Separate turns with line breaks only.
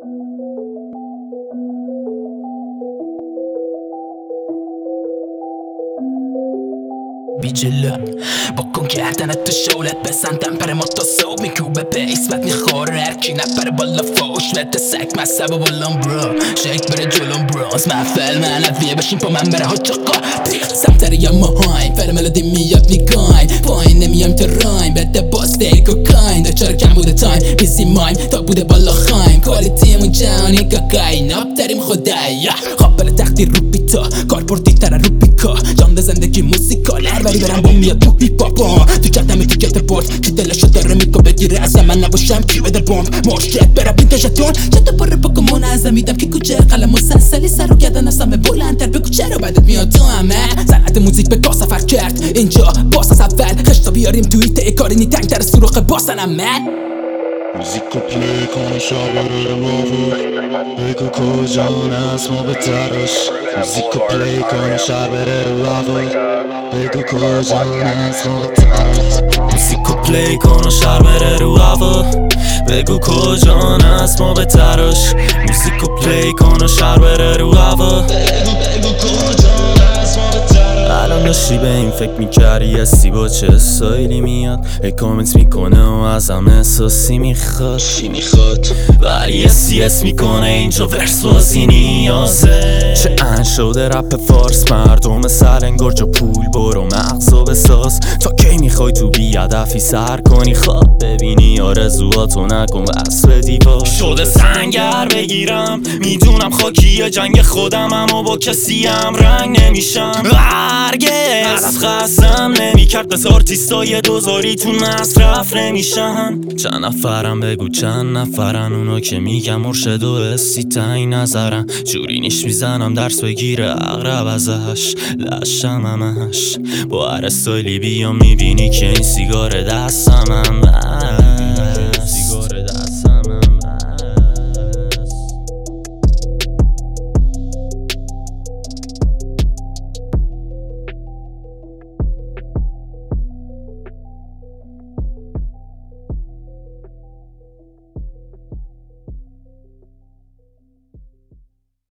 بیجله بکن کردنت تو شولت بسندم پر متصوب میکوبه به اسمت میخوره هرکی نپره بالا فوش مت سک مصب و بلان برو شک بره جلوم برو از محفل من ادویه بشین پا من بره ها چقا سمتره یا ماهایم فر ملودی میاد میگایم پایین نمیام تو رایم بده باز دیگو کاین دچار کم بوده تایم بیزی مایم تا بوده بالا خایم کوالیتیمون جهانی کاکای ناب داریم خدای خابل تختی رو بیتا کارپورتی تره رو بیکا جان زندگی موسیقال هر بری برم بوم میاد تو بیپ پاپا تو کردم اتیکت بورد کی دلشو داره میکو بگیره از من نباشم کی بده بومب مرشد برم بینت ژتون چطور پر پوکمون ازم میدم که کوچه قلم مسلسلی سر رو کردن اصلا به بلندتر بگو چرا بعدت میاد تو همه صنعت موزیک به کار سفر کرد اینجا باس از اول خشتا بیاریم توییت ای کاری نی تنگ تر سوراخ باسنم من
موزیکو پلی کن شابره رو بگو کجا نست ما بترش موزیکو پلی کن شابره رو بگو کجا نست ما بترش موزیکو پلی کن شابره رو بگو کجا نست ما بترش موزیکو پلی کن شابره رو بگو کجا نست ما بترش الان داشتی به این فکر میکردی هستی با چه استایلی میاد ای کامنت میکنه و ازم احساسی میخواد چی میخواد ولی اس میکنه اینجا ورس بازی نیازه چه شده رپ فارس مردم سر انگار جا پول برو مغزو بساز تا کی میخوای تو بی هدفی سر کنی خواب ببینی آرزوهاتو نکن بس به دیوار شده سنگر بگیرم میدونم خاکی جنگ خودم اما با کسی هم رنگ نمیشم هرگز خستم نمیکرد بس آرتیستای دوزاری تو مصرف نمیشن چند نفرم بگو چند نفرن اونا که میگم مرشد و استی تایی نظرن جوری نیش میزنم درس بگیره اغرب ازش لشم همش با هر استایلی بیام میبینی که این سیگار دستم هم